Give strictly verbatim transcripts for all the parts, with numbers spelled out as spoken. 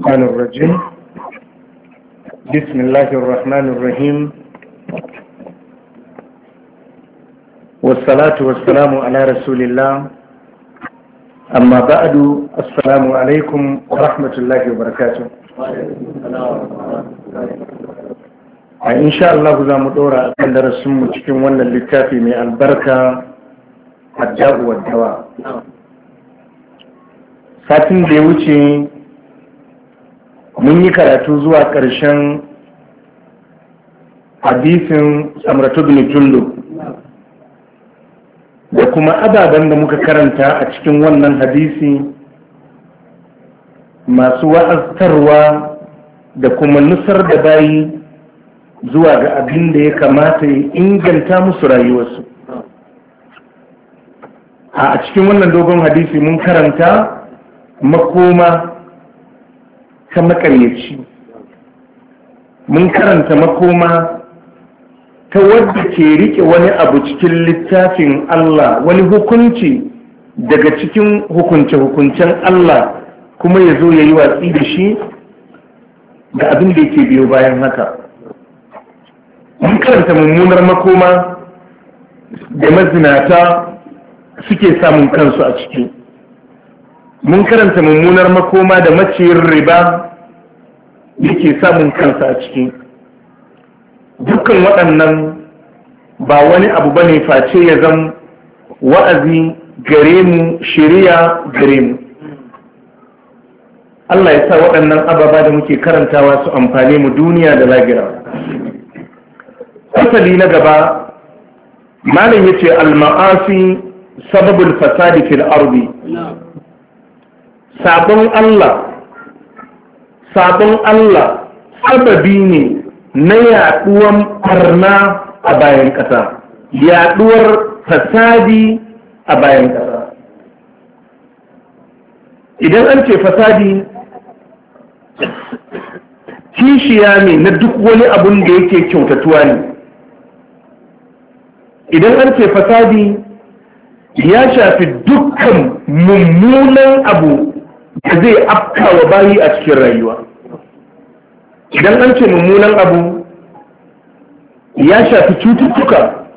الرحمن الرجيم بسم الله الرحمن الرحيم والصلاة والسلام على رسول الله أما بعد السلام عليكم ورحمة الله وبركاته إن شاء الله za mu ɗora kan darasinmu cikin wannan littafi mai albarka الداء والدواء satin da ya wuce mun yi karatu zuwa ƙarshen hadisin samratu bin jullu da kuma ababen da muka karanta a cikin wannan hadisi masu wa'aztarwa da kuma nusar da bayi zuwa ga abin da ya kamata ya inganta musu rayuwarsu. A cikin wannan dogon hadisi mun karanta makoma ta makaryaci, mun karanta makoma ta wadda ke rike wani abu cikin littafin Allah, wani hukunci daga cikin hukunce-hukuncen Allah kuma ya zo ya yi watsi da shi da abin da yake biyo bayan haka. Mun karanta mummunar makoma da mazinata suke samun kansu a ciki. Mun karanta mummunar makoma da maciyin riba yake samun kansa a ciki. Dukkan waɗannan ba wani abu ba ne face ya zama wa'azi gare mu, shiriya gare mu. Allah ya sa waɗannan ababa da muke karantawa su amfane mu duniya da lahira. Asali na gaba, malam yace al-ma'asi sababul fasadi fil ardi. Sabon Allah, sabon Allah sababi ne na yaduwan barna a bayan ƙasa, yaduwar fasadi a bayan ƙasa. Idan an ce fasadi, kishiya ne na duk wani abun da yake kyautatuwa ne. Idan an ce fasadi, ya shafi dukkan mummunan abu da zai afka wa bayi a cikin rayuwa. Idan an ce mummunan abu ya shafi cututtuka,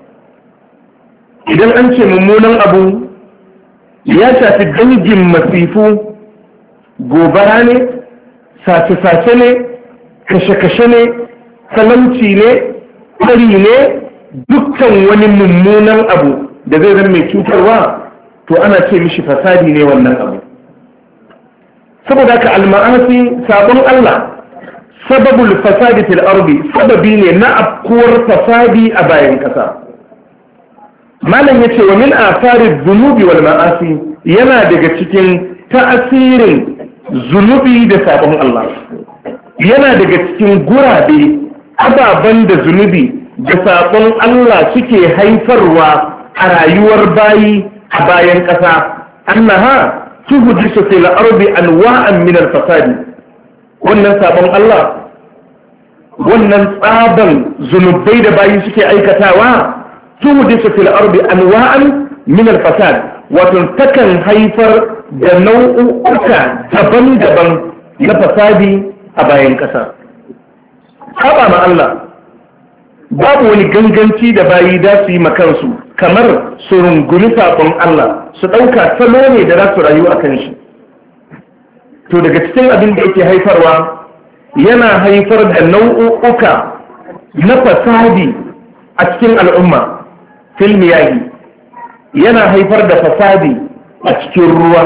idan an ce mummunan abu ya shafi dangin masifu, gobara ne, sace-sace ne, kashe-kashe ne, talauci ne, ƙari ne, dukkan wani mummunan abu da zai zama mai cutarwa, to ana ce mishi fasadi ne wannan abu. Saboda haka al-ma'asi sabon Allah sababul fasadi fil ardi, sababi ne na afkuwar fasadi a bayan kasa. Malam yace wa min asari dhunubi wal ma'asi, yana daga cikin ta'asirin zunubi da sabon Allah, yana daga cikin gurabe ababen da zunubi da sabon Allah suke haifarwa a rayuwar bayi a bayan kasa. Annaha tuhdisu fil ardi anwa'an min al fasadi, wannan sabon Allah, wannan tsaban zunubai da bayi suke aikatawa, tuhdisu fil ardi anwa'an min al fasad, wato takan haifar da nau'uka daban-daban na fasadi a bayan kasa. Saba ma Allah babu wani ganganci da bayi da su yi makansu kamar su rungumi sabon Allah, su ɗauka salo ne da za su rayu a kan shi. To daga cikin abin da yake haifarwa, yana haifar da nau'uka na fasadi a cikin al'umma. Filmiyahi yana haifar da fasadi a cikin ruwa.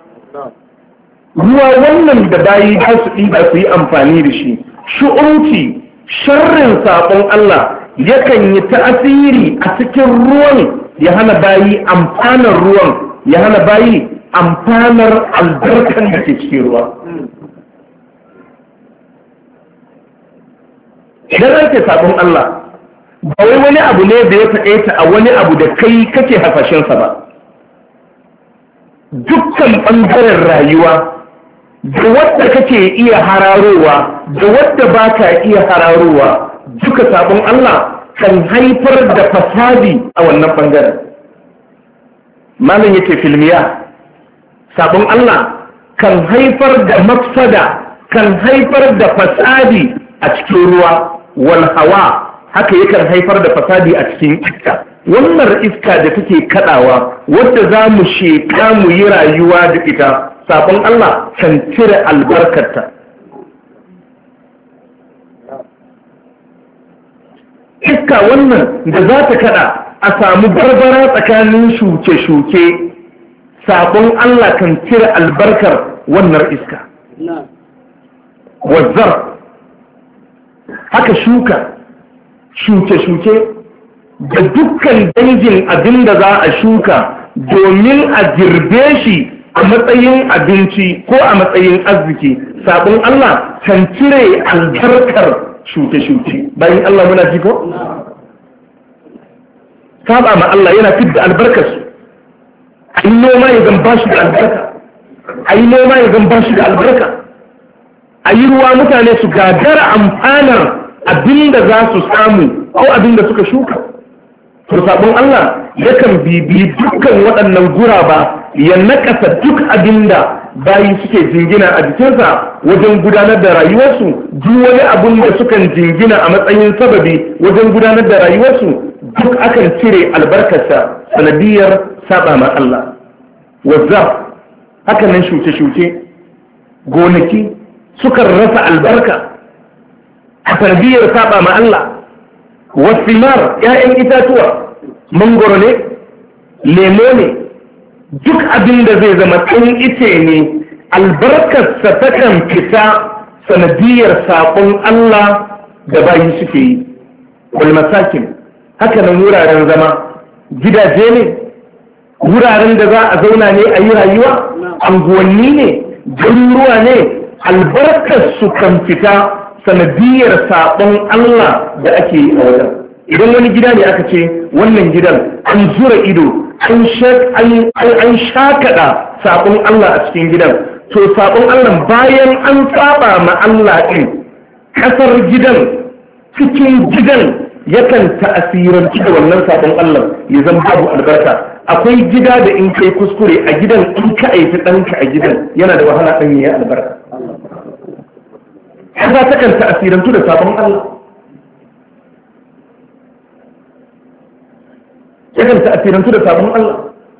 Ruwa wannan da bayi da su ɗiba su yi amfani da shi, shu'unci sharrin sabon Allah yakan yi ta'asiri a cikin ruwan, ya hana bayi amfanar ruwan, ya hana bayi amfanar albarkan da ke cikin ruwa. Idan ake sabon Allah, ba wai wani abu ne da ya taƙaita a wani abu da kai kake hafashinsa ba. Dukkan ɓangaren rayuwa, da wadda kake iya hararowa, da wadda ba ka iya hararowa, duka sabon Allah kan haifar da fasadi a wannan ɓangaren. Malam yake filmiya, sabon Allah kan haifar da mafsada kan haifar da fasadi a cikin ruwa, wal hawa haka yakan haifar da fasadi a cikin iska. Wannan iska da take kadawa wadda za mu sheka mu yi rayuwa da ita, sabon Allah kan cire albarkarta. Iska wannan da za ta kada a samu barbara tsakanin shuke-shuke, sabon Allah kan cire albarkar wannan iska. Wazzar haka shuka, shuke-shuke da dukkan dangin abin da za a shuka domin a girbe shi a matsayin abinci ko a matsayin arziki, sabon Allah kan cire albarkar shuke-shuke. Bayan Allah muna ji ko? Saba ma Allah yana fidda albarkarsu. A yi noma ya zan bashi da albarka, a yi noma ya zan bashi da albarka, a yi ruwa mutane su gagara amfanar abin da za su samu ko abin da suka shuka. To sabon Allah yakan bibi dukkan waɗannan guraba ya nakasa duk abin da bayi suke jingina a jikinsa wajen gudanar da rayuwarsu, duk wani abin da sukan jingina a matsayin sababi wajen gudanar da rayuwarsu duk akan cire albarkarsa sanadiyar saba ma Allah. Wazza haka nan shuke-shuke, gonaki sukan rasa albarka a sanadiyar saba ma Allah. Wasimar ‘ya'yan itatuwa, mangoro ne, lemo ne, duk abin da zai zama ɗan ice ne, albarkarsa takan fita sanadiyar saƙon Allah da bayi suke yi. Walmasakin, haka nan wuraren zama, gidaje ne, wuraren da za a zauna ne a yi rayuwa, anguwanni ne, garuruwa ne, albarkarsu kan fita sanadiyar saɓon Allah da ake yi a wajen. Idan wani gida ne aka ce wannan gidan an zura ido an shakaɗa saɓon Allah a cikin gidan, to saɓon Allah bayan an saba ma Allah ɗin, ƙasar gidan cikin gidan yakan ta'asiranci da wannan saɓon Allah ya zama babu albarka. Akwai gida da in kai kuskure a gidan in ka aifi ɗanka a gidan yana da wahala ɗan ya albarka. Kaza takan ta'asirantu da sabon Allah, yakan ta'asirantu da sabon Allah.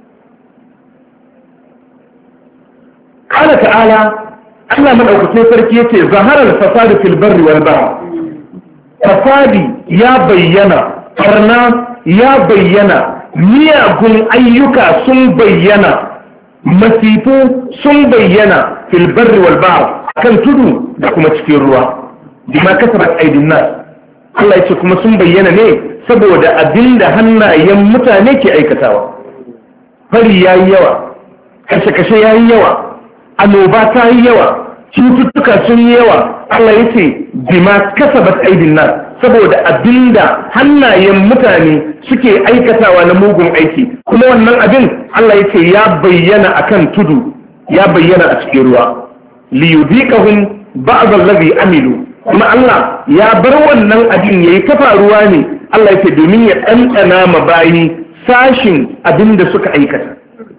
Kala ta'ala, Allah madaukakin sarki yace zaharar fasadi fil barri wal bahr. Fasadi ya bayyana, karna ya bayyana, miyagun ayyuka sun bayyana, masifu sun bayyana fil barri wal bahr, kan tudu da kuma cikin ruwa, bima kasabat aidin nas. Allah yace kuma sun bayyana ne saboda abinda hannayen mutane ke aikatawa. Fari yayi yawa, kashe-kashe yayi yawa, annoba ta yi yawa, cututtuka sun yi yawa. Allah yace bima kasabat aidin nas, saboda abinda hannayen mutane suke aikatawa na mugun aiki, kuma wannan abin Allah yace ya bayyana akan tudu, ya bayyana a cikin ruwa. liyudikahum ba'd allazi amilu, kuma Allah ya bar wannan abin yayi ta faruwa ne, Allah yake domin ya ɗanɗana ma bayi sashin abin da suka aikata.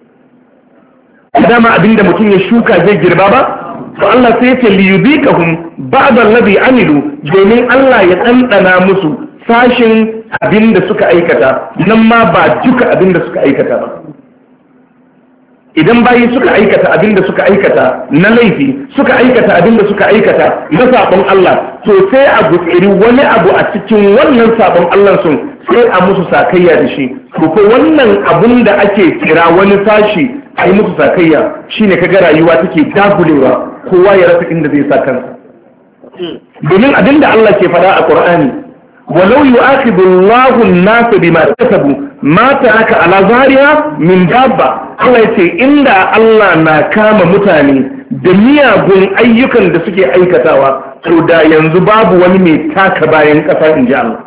Dama abin da mutum ya shuka zai girba ba, to Allah sai yake liyudikahum ba'd allazi amilu, domin Allah ya ɗanɗana musu sashin abin da suka aikata, nan ma ba duka abin da suka aikata ba. Idan bayi suka aikata abin da suka aikata na laifi, suka aikata abin da suka aikata na sabon Allah, to sai a gutsiri wani abu a cikin wannan sabon Allah sun sai a musu sakayya da shi. To ko wannan abun da ake kira wani sashi a yi musu sakayya shine kaga rayuwa take dagulewa, kowa ya rasa inda zai sa kansa. Domin abin da Allah ke faɗa a Qur'ani, walau yu'akhidhu Allahu an-nasa bima kasabu ma taraka ala zahriha min dabba. Allah yace inda Allah na kama mutane da miyagun ayyukan da suke aikatawa, to da yanzu babu wani mai taka bayan ƙasa, inji Allah.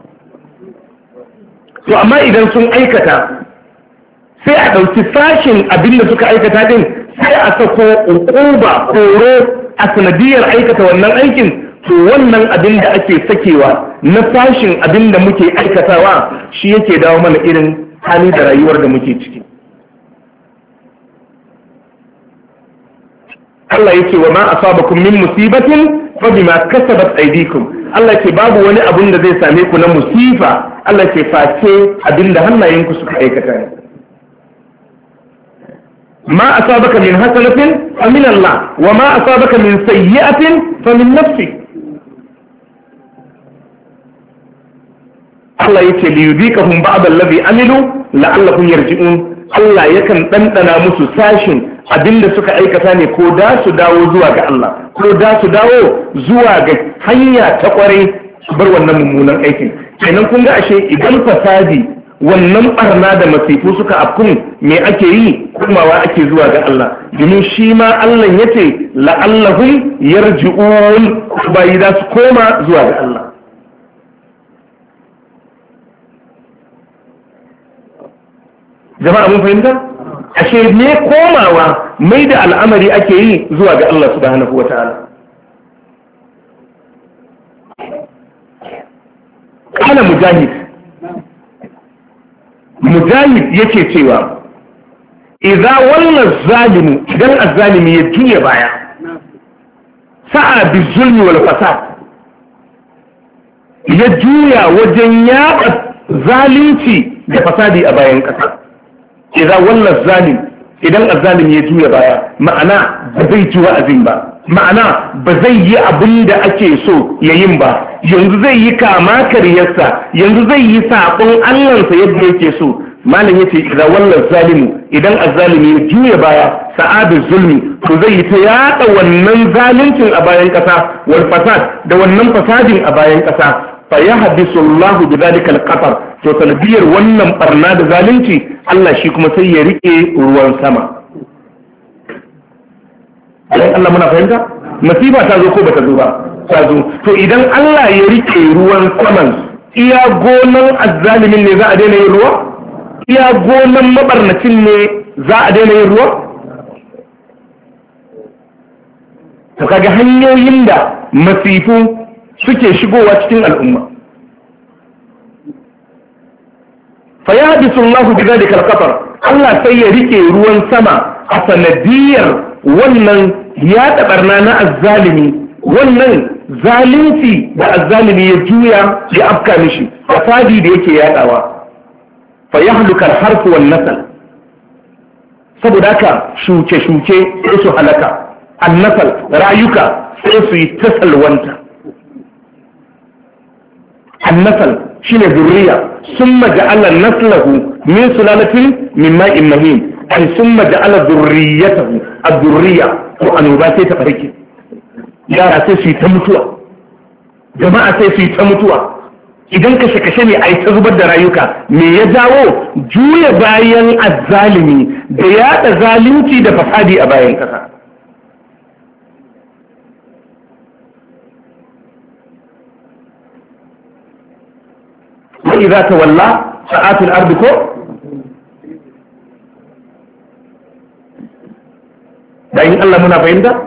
To amma idan sun aikata, sai a ɗauki sashin abin da suka aikata din, sai a sako uquba horo a sanadiyar aikata wannan aikin. To wannan abin da ake sakewa na sashin abin da muke aikatawa shi yake dawo mana irin hali da rayuwar da muke ciki. Allah yake wa ma asabakum min musibatin fa bima kasabat aydikum Allah yake babu wani abun da zai same ku na musifa Allah yake face abinda hannayenku suka aikata ne ma asabaka min hasanatin fa min Allah wa ma asabaka min sayyi'atin fa min nafsik Allah yake li yudikahum ba'd alladhi amilu la'allahum yarji'un Allah yakan dandana musu sashin abinda suka aikata ne ko da su dawo zuwa ga Allah ko da su dawo zuwa ga hanya ta kwarai su bar wannan mummunan aikin kenan kun ga ashe idan fasadi wannan barna da masifu suka afkun me ake yi kumawa ake zuwa ga Allah domin shi ma Allah yace la'allahum yarji'un bai da su koma zuwa ga Allah jama'a mun fahimta ashe ne komawa mai da al'amari ake yi zuwa ga Allah subhanahu wa ta'ala kana mujahid mujahid yake cewa idza walla zalimu idan azzalimi ya juya baya sa'a bi zulmi wal fasad ya juya wajen yaɗa zalunci da fasadi a bayan ƙasa idan wannan zalim idan azzalim ya juya baya ma'ana ba zai ji wa'azin ba ma'ana ba zai yi abin da ake so ya yin ba yanzu zai yi kama karyarsa yanzu zai yi saƙon allansa yadda yake so malam yace idan wannan zalimu idan azzalimi ya juya baya sa'adu zulmi to zai yi ta yaɗa wannan zaluncin a bayan ƙasa wal fasad da wannan fasadin a bayan ƙasa fa yahbisu Allahu bidhalika al-qatar to sanadiyar wannan barna da zalunci Allah shi kuma sai ya rike ruwan sama dan Allah muna fahimta masifa ta zo ko bata zo ba ta zo to idan Allah ya rike ruwan saman iya gonan azzalimin ne za a daina yin ruwa iya gonan mabarnacin ne za a daina yin ruwa to kaga hanyoyin da masifu suke shigowa cikin al'umma fa yahbisu Allahu bidhalika al-qatar Allah sai ya rike ruwan sama a sanadiyar wannan ya tabarna na azzalimi wannan zalunci da azzalimi ya juya ya afka mishi fasadi da yake yadawa fa yahluka al-harf wan nasl saboda haka shuke shuke sai su halaka an-nasl rayuka sai su yi tasalwanta النسل شنو ذرية ثم جعل نسله من سلالة من ماء مهين أي ثم جعل ذريته الذرية وأنوباتي تفريكي يا رأسي تمتوى جماعة سي تمتوى idan kashe-kashe ne a yi ta zubar da rayuka me ya jawo juya bayan azzalimi da yaɗa zalunci da fasadi a bayan ƙasa وإذا تولى ساعات الأرض كو دعين الله منا فإن ده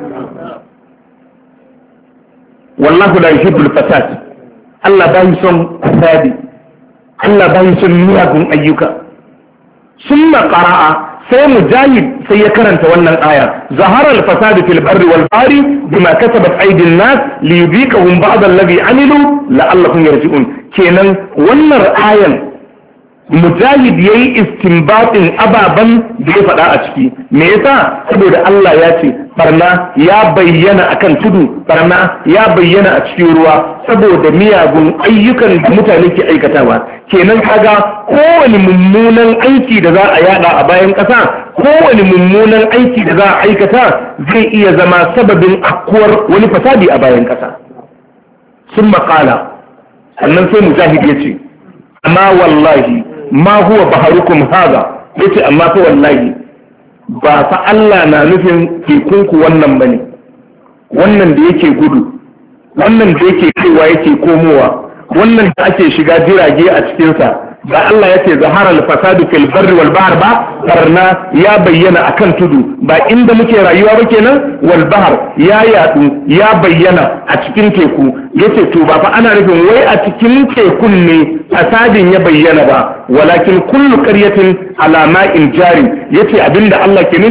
والله لا يحب الفساد الله بايسون فسادي الله بايسون مياكم أيوكا ثم قرأ sai mujahid sai ya karanta wannan aya zahara al-fasad fil barri wal bahri bima kasabat aydin nas li yudhiqahum ba'd alladhi amilu la'allahum yarji'un kenan wannan ayan mujahid yayi istinbatin ababan da ya faɗa a ciki me yasa saboda Allah ya ce barna ya bayyana akan tudu barna ya bayyana a cikin ruwa saboda miyagun ayyukan da mutane ke aikatawa kenan kaga kowane mummunan aiki da za a yada a bayan ƙasa kowane mummunan aiki da za a aikata zai iya zama sababin akkuwar wani fasadi a bayan ƙasa sun maƙala sannan sai mujahid ya ce amma wallahi ma huwa baharukum haza ya ce amma fa wallahi ba fa Allah na nufin tekunku wannan bane wannan da yake gudu wannan da yake kaiwa yake komowa wannan da ake shiga jirage a cikinsa da Allah ya ce zaharar fasadu fil barri wal bahr ba barna ya bayyana akan tudu ba inda muke rayuwa ba kenan wal bahr ya yadu ya bayyana a cikin teku yace to ba fa ana nufin wai a cikin tekun ne fasadin ya bayyana ba walakin kullu qaryatin ala ma'in jari yace abinda Allah ke nufi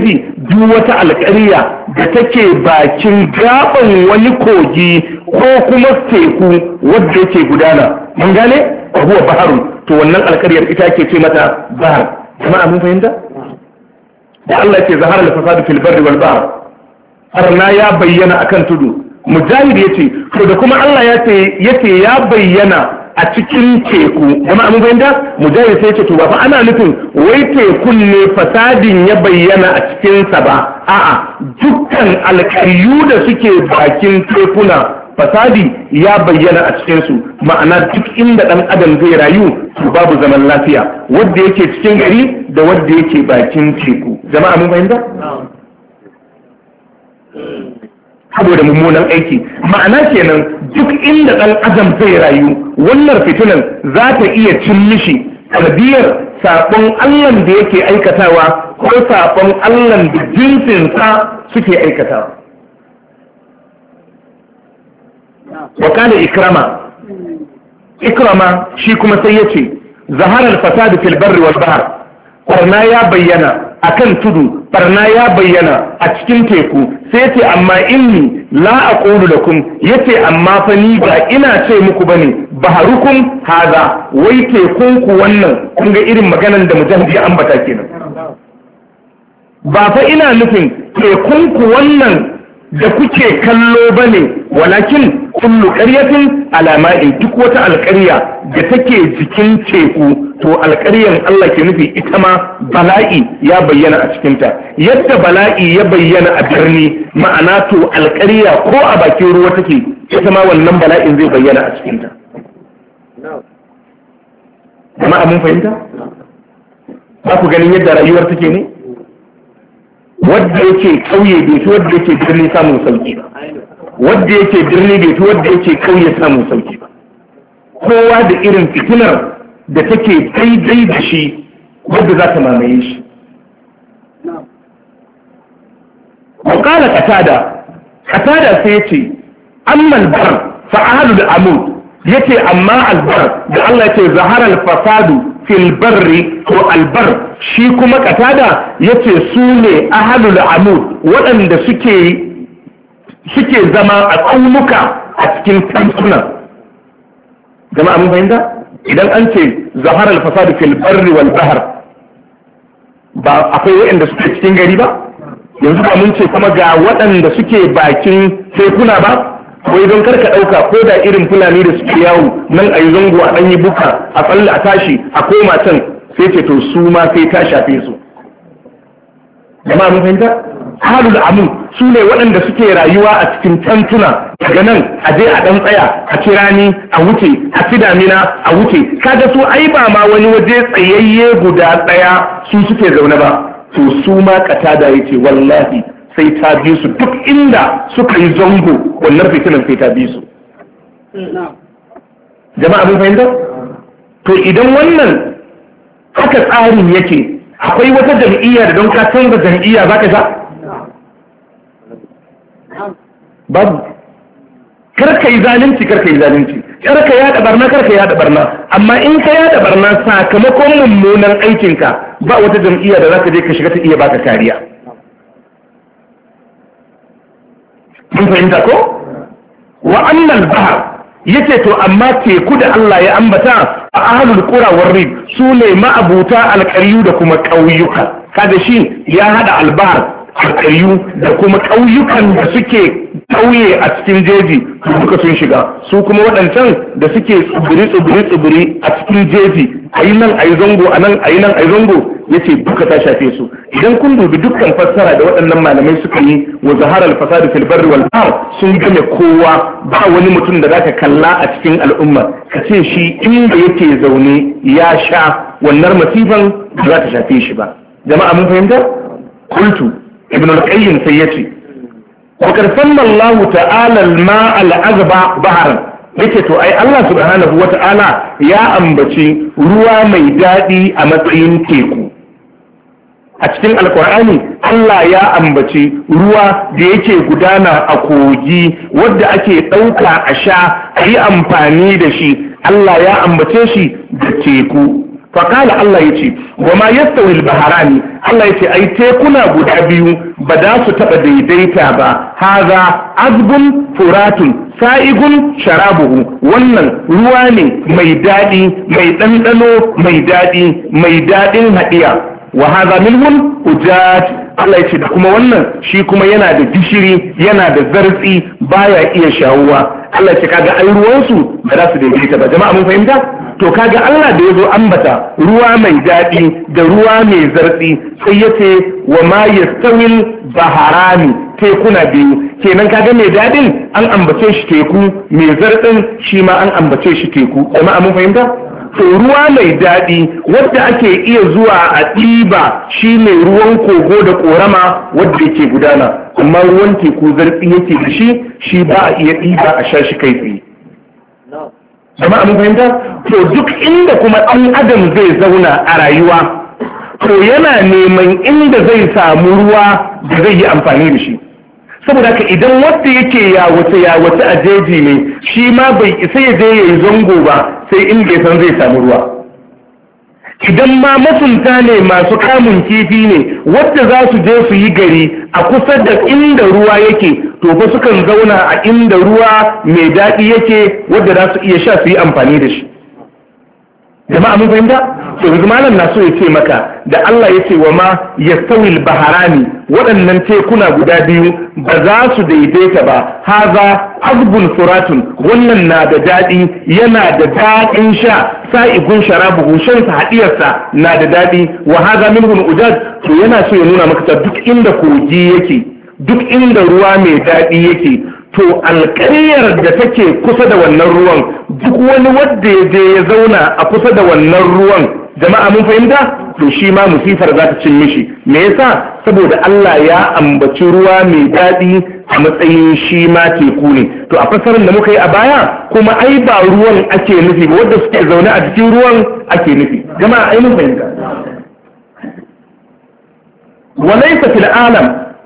duk wata alƙarya da take bakin gaban wani kogi ko kuma teku wadda yake gudana mun gane huwa baharun to wannan alƙaryar ita ke ce mata bahar jama'a mun fahimta da Allah ke zahara al-fasadu fil barri wal bahr arna ya bayyana akan tudu mujahid yace to da kuma Allah yace yace ya bayyana a cikin teku jama'a mun fahimta mujahid sai yace to ba fa ana nufin wai tekun ne fasadin ya bayyana a cikin sa ba a'a dukkan alƙaryu da suke bakin tekuna fasadi ya bayyana a cikin su ma'ana duk inda dan adam zai rayu to babu zaman lafiya wanda yake cikin gari da wanda yake bakin teku jama'a mun fahimta saboda mummunan aiki ma'ana kenan duk inda dan adam zai rayu wannan fitinan za ta iya cin mishi sanadiyar sabon Allah da yake aikatawa ko sabon Allah da jinsinsa suke aikatawa وقال إكرمة إكرمة شي كما سيتي ظهر الفساد في البر والبحر قرنا يا بينا أكن تدو قرنا يا بينا أتكين تيكو سيتي أما إني لا أقول لكم يتي أما فنيبا إنا شيء مكبني بحركم هذا ويتيكونكو ونن كنغا إرم مكانا دا مجاهد يا أمبتا كينا بافا إنا نفن تيكونكو ونن da kuke kallo bane walakin kullu qaryatin alama'in duk wata alƙarya da take jikin teku to alƙaryan Allah ke nufi ita ma bala'i ya bayyana a cikinta yadda bala'i ya bayyana a birni ma'ana to alƙarya ko a bakin ruwa take ita ma wannan bala'in zai bayyana a cikinta jama'a mun fahimta ba ku ganin yadda rayuwar take ne wadda yake kauye bai fi wadda yake birni samun sauki ba wadda yake birni bai fi wadda yake kauye samun sauki ba kowa da irin fitinar da take daidai da shi wadda za ta mamaye shi wakala katada katada sai yace amma albar fa ahlul amud yace amma albar da Allah yace zahara alfasadu fil barri ko albar shi kuma katada yace su ne ahlul amud waɗanda suke suke zama a tsaunuka a cikin tantuna jama'a mun fahimta idan an ce zahara al-fasad fil barri wal bahr ba akwai waɗanda suke cikin gari ba yanzu ba mun ce kuma ga waɗanda suke bakin tekuna ba wai don karka ɗauka ko da irin fulani da suke yawo nan a yi zango a ɗanyi buka a tsalle a tashi a koma can sai ce to su ma sai ta shafe su jama'a mun fahimta halul amu su ne waɗanda suke rayuwa a cikin tantuna daga nan a je a ɗan tsaya a kira ni a wuce a ci damina a wuce kaga su ai ba ma wani waje tsayayye guda ɗaya su suke zaune ba to su ma katada yace wallahi sai ta bi su duk inda suka yi zango wannan fitinan sai ta bi su jama'a mun fahimta to idan wannan haka tsarin yake akwai wata jam'iyya da don ka canza jam'iyya za ka sha babu karka yi zalunci karka yi zalunci karka yada barna karka yada barna amma in ka yada barna sakamakon mummunan aikinka ba wata jam'iyya da za ka je ka shiga ta iya baka kariya mun fahimta ko wa annal bahr yace to amma teku da Allah ya ambata a ahlul qura warrid sune ma'abuta alqariyu da kuma ƙauyuka kaga shi ya hada albahr alqariyu da kuma ƙauyukan da suke ƙauye a cikin jeji duka sun shiga su kuma waɗancan da suke tsibiri tsibiri tsibiri a cikin jeji ayi nan ayi zango anan ayi nan ayi zango yace duka ta shafe su idan kun dubi dukkan fassara da waɗannan malamai suka yi wa zahara al-fasad fil barri wal bahr sun game kowa ba wani mutum da zaka kalla a cikin al'umma ka ce shi inda yake zaune ya sha wannan masifan ba za ta shafe shi ba jama'a mun fahimta qultu ibn al-qayyim sai yace wa karsanna Allah ta'ala al-ma'a al-azba bahran yake to ai Allah subhanahu wa ta'ala ya ambaci ruwa mai daɗi a matsayin teku a cikin alkur'ani Allah ya ambaci ruwa da yake gudana a kogi wadda ake ɗauka a sha a yi amfani da shi Allah ya ambace shi da teku faƙala Allah ya ce wa ma yastawi al-baharani Allah ya ce ai tekuna guda biyu ba za su taɓa daidaita ba haza azbun furatun sa'igun sharabuhu wannan ruwa ne mai daɗi mai ɗanɗano mai daɗi mai daɗin haɗiya wa haza milhun ujaj Allah ya ce da kuma wannan shi kuma yana da gishiri yana da zartsi baya iya shawuwa Allah ya ce kaga ai ruwansu ba za su daidaita ba jama'a mun fahimta to kaga Allah da ya zo ambata ruwa mai daɗi da ruwa mai zartsi sai ya ce wa ma yastawil baharani tekuna biyu kenan kaga mai daɗin an ambace shi teku mai zartsin shi ma an ambace shi teku jama'a mun fahimta to ruwa mai daɗi wadda ake iya zuwa a ɗiba shine ruwan kogo da ƙorama wadda yake gudana amma ruwan teku zartsi yake da shi shi ba a iya ɗiba a sha shi kai tsaye jama'a mun fahimta to duk inda kuma ɗan adam zai zauna a rayuwa to yana neman inda zai samu ruwa da zai yi amfani da shi saboda haka idan wanda yake ya wata ya wata a jeji ne shi ma bai isa ya je ya yi zango ba sai in bai san zai samu ruwa idan ma masunta ne masu kamun kifi ne wadda za su je su yi gari a kusa da inda ruwa yake to fa sukan zauna a inda ruwa mai daɗi yake wadda za su iya sha su yi amfani da shi jama'a mun fahimta to yanzu malam na so ya ce maka da Allah ya ce wa ma yastawil baharani waɗannan tekuna guda biyu ba za su daidaita ba haza azbun furatun wannan na da daɗi yana da daɗin sha sa'igun sharabuhu shansa haɗiyarsa na da daɗi wa haza minhun ujad to yana so ya nuna maka duk inda kogi yake duk inda ruwa mai daɗi yake to alƙaryar da take kusa da wannan ruwan duk wani wanda ya je ya zauna a kusa da wannan ruwan jama'a mun fahimta to shi ma musifar za ta cin mishi me yasa saboda Allah ya ambaci ruwa mai daɗi a matsayin shi ma teku ne to a fasarin da muka yi a baya kuma ai ba ruwan ake nufi ba wanda suke zaune a cikin ruwan ake nufi jama'a ai mun fahimta walaysa fil alam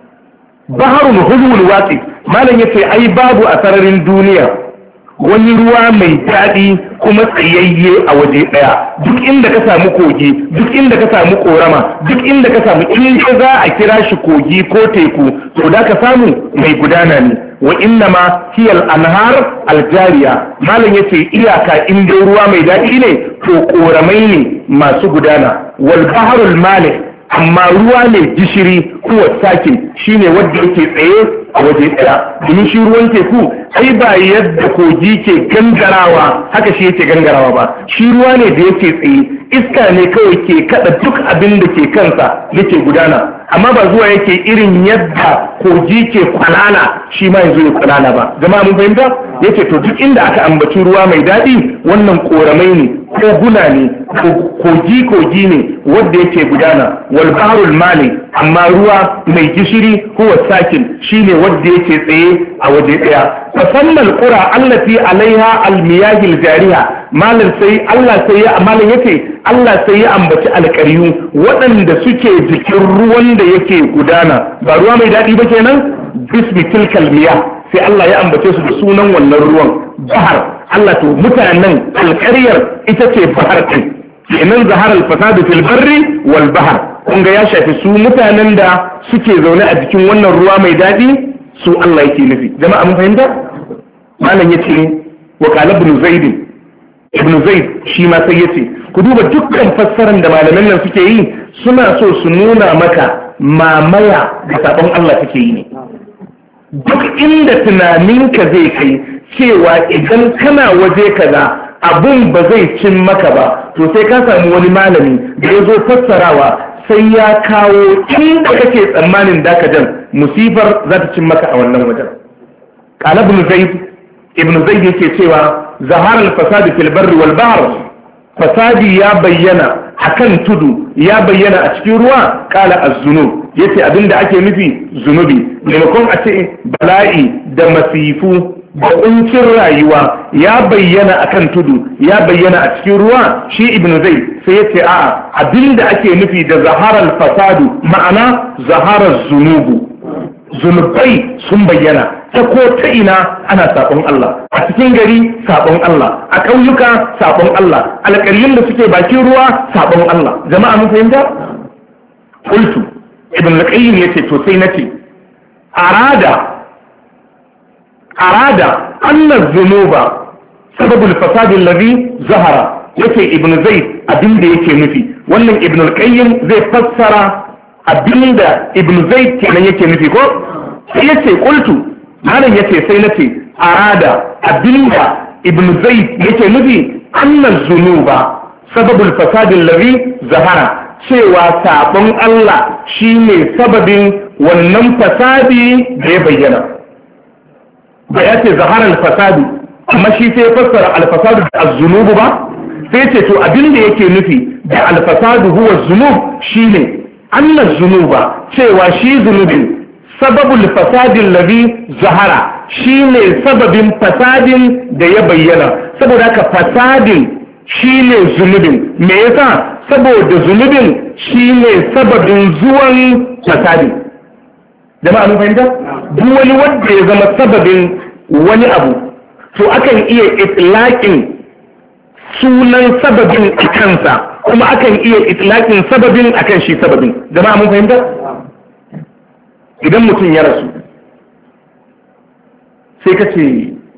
baharun huzul waqi malam yace ai babu a sararin duniya wani ruwa mai daɗi kuma tsayayye a waje ɗaya duk inda ka samu kogi duk inda ka samu korama duk inda ka samu in za a kira shi kogi ko teku to da ka samu mai gudana ne wa inna ma hiyal anhar aljariya malam yace iyaka in dai ruwa mai daɗi ne to koramai ne masu gudana wal baharul malik amma ruwa ne gishiri kuwa sakin shine wanda yake tsaye a waje ɗaya domin shi ruwan teku ai ba yadda kogi ke gangarawa haka shi yake gangarawa ba shi ruwa ne da yake tsaye iska ne kawai ke kada duk abin da ke kansa yake gudana amma ba zuwa yake irin yadda kogi ke kwalala shi ma yanzu ya kwalala ba jama'a mun fahimta yace to duk inda aka ambaci ruwa mai daɗi wannan koramai ne koguna ne kogi kogi ne wanda yake gudana wal bahrul mali amma ruwa mai gishiri huwa sakin shine wanda yake tsaye a waje daya fasammal qura allati alaiha almiyahil jariha malan sai Allah sai ya malan yace Allah sai ya ambaci alƙaryu waɗanda suke jikin ruwan da yake gudana ba ruwa mai daɗi ba kenan bismi tilkal miyah sai Allah ya ambace su da sunan wannan ruwan bahar Allah to mutanen alƙaryar ita ce bahar ɗin kenan zahar al-fasadu fil barri wal bahr kun ga ya shafi su mutanen da suke zaune a jikin wannan ruwa mai daɗi su Allah yake nufi jama'a mun fahimta malam yace wa qala ibn zaid ibn zaid shi ma sai yace ku duba dukkan fassarar da malaman nan suke yi suna so su nuna maka mamaya da sabon Allah take yi ne duk inda tunaninka zai kai cewa idan kana waje kaza abun ba zai cin maka ba to sai ka samu wani malami da ya zo fassarawa sai ya kawo inda kake tsammanin dakajan musifar za ta cin maka a wannan wajen qala ibn zaid ibn zaid yake cewa zahar al-fasad fil barri wal bahr fasadi ya bayyana akan tudu ya bayyana a cikin ruwa qala az-zunub yace abinda ake nufi zunubi maimakon a ce bala'i da masifu da kuncin rayuwa ya bayyana akan tudu ya bayyana a cikin ruwa shi ibnu zaid sai yace a'a abinda ake nufi da zaharar fasadu ma'ana zaharar zunubu zunubai sun bayyana ta ko ta ina ana sabon Allah, a cikin gari sabon Allah, a ƙauyuka sabon Allah, alƙaryun da suke bakin ruwa sabon Allah. Jama'a mun fahimta? Qultu ibn al-qayyim yace to sai nace arada arada anna dhunuba sababul fasad alladhi zahara, yace ibn zaid abinda yake nufi wannan ibn al-qayyim zai fassara abinda ibn zaid kenan yake nufi ko sai yace qultu malan yace sai nace arada abinda ibn zaid yake nufi anna dhunuba sababul fasad alladhi zahara, cewa sabon Allah shine sababin wannan fasadi da ya bayyana. Ba ya ce zahara al-fasadu amma shi sai fassara al-fasadu da az-zunubu ba, sai ce to abin da yake nufi da al-fasadu huwa az-zunub shine anna zunuba, cewa shi zunubin sababul fasadin ladhi zahara shine sababin fasadin da ya bayyana. Saboda haka fasadin shine zunubin, me yasa? Saboda zunubin shine sababin zuwan fasadin. Jama'a mun fahimta? Duk wani wanda ya zama sababin wani abu to akan iya itlaqin sunan sababin a kansa, kuma akan iya itlaqin sababin akan shi sababin. Jama'a mun fahimta? Idan mutum ya rasu sai ka ce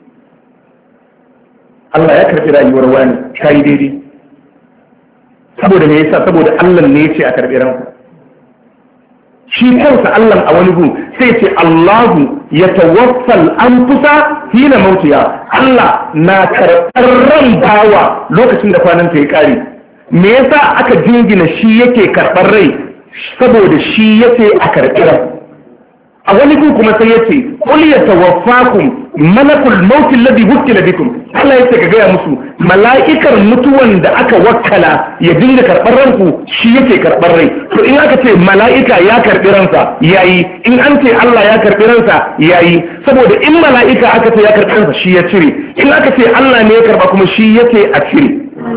Allah ya karɓi rayuwar wani, kai daidai. Saboda me yasa? Saboda Allah ne ya ce a karɓi ranka. Shi kansa Allah a wani gun sai ce Allahu ya tawaffal anfusa hina mautiya, Allah na karɓar ran bawa lokacin da kwanan ta ya ƙare. Me yasa aka jingina shi yake karɓar rai? Saboda shi yake a karɓi ran. A wani gun kuma sai yace qul yatawaffakum malakul maut alladhi wukila bikum, Allah yace ka gaya musu mala'ikar mutuwan da aka wakkala ya dinga karɓar ranku shi yake karɓar rai. To in aka ce mala'ika ya karɓi ransa yayi, in an ce Allah ya karɓi ransa yayi, saboda in mala'ika aka ce ya karɓi ransa shi ya cire, in aka ce Allah ne ya karɓa kuma shi yake a cire.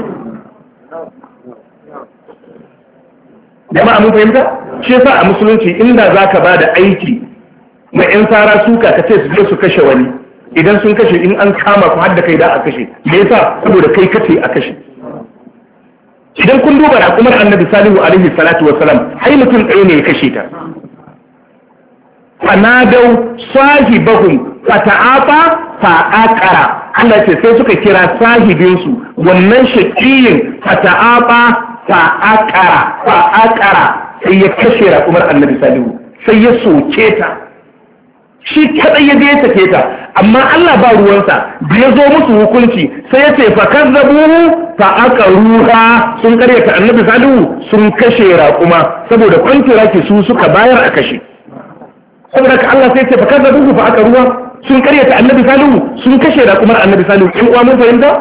Jama'a mun fahimta? Shi yasa a musulunci inda zaka bada aiki na ‘yan tsara suka ka ce su je su kashe wani, idan sun kashe in an kama ku hadda kai da a kashe, me yasa? Saboda kai kace a kashe. Idan kun duba raƙumar annabi salihu alaihi salatu wa salam, hai mutum ɗaya ne ya kashe ta. Fanadau sahibahum fata'afa fa'aqara, Allah ce sai suka kira sahibinsu wannan shaqiyin fata'afa fa'aqara fa'aqara, sai ya kashe raƙumar annabi salihu, sai ya soke ta. Shi kadai ya je ya take ta, amma Allah ba ruwansa da ya zo musu hukunci sai ya ce fa kazzabuhu fa aqaruha, sun karyata annabi salihu sun kashe raƙuma saboda kwantira ke su suka bayar a kashe. Saboda ka Allah sai ya ce fa kazzabuhu fa aqaruha, sun karyata annabi salihu sun kashe raƙumar annabi salihu. In uwa mun fahimta?